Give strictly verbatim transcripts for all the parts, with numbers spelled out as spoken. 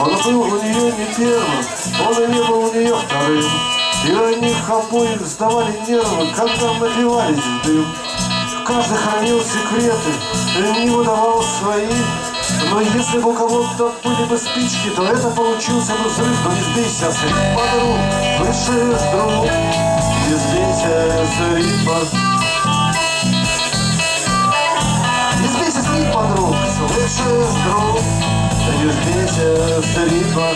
Он был у нее не первым, он и не был у нее вторым. И у них обоих сдавали нервы, когда напивались в дым. Каждый хранил секреты, не выдавал свои. Но если бы у кого-то были бы спички, то это получился бы взрыв. Но не сбейся с ритма, друг, слышишь, друг, не сбейся с ритма. Не сбейся с ритма, друг, слышишь, друг, не сбейся с ритма.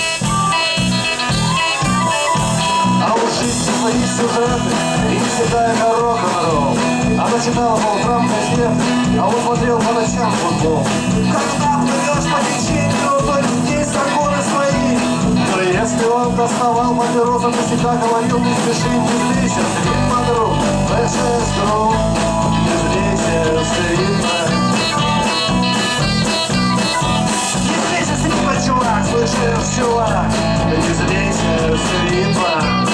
А у жизни свои сюжеты, и всегда это рок-н-ролл. Она читала по утрам газеты, а он смотрел по ночам футбол. Когда плывешь по течению, то есть законы свои. Но если он доставал папиросу, то всегда говорил: не спеши, не сбейся с ритма, друг, слышишь, друг, не сбейся с ритма. Не сбейся с ритма, чувак, слышишь, чувак, не сбейся с ритма.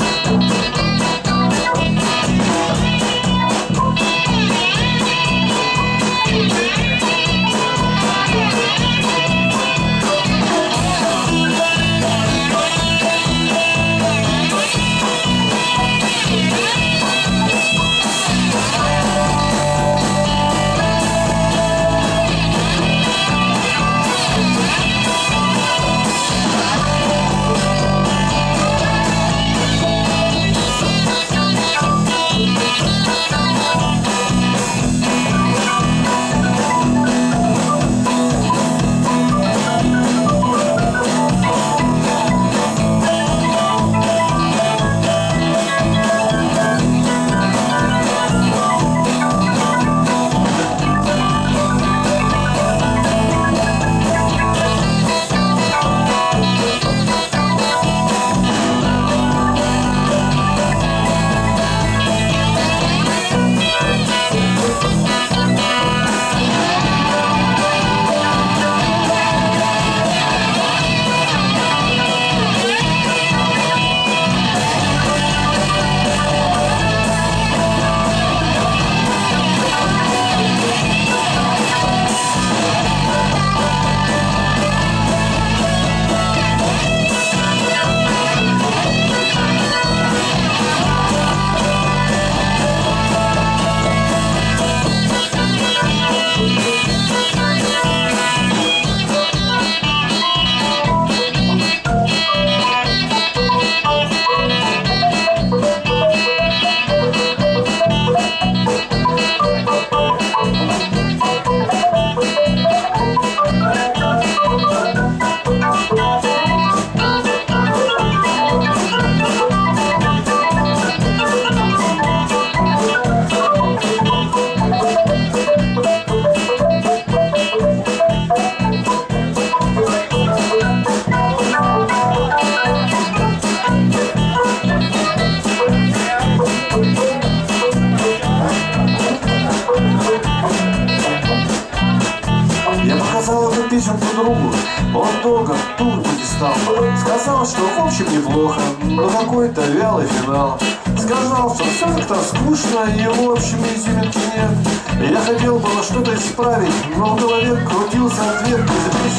другу. Он долго тут не стал. Сказал, что в общем неплохо, но какой-то вялый финал. Сказал, что все как-то скучно, и в общем изюминки нет. Я хотел было что-то исправить, но в голове крутился ответ: не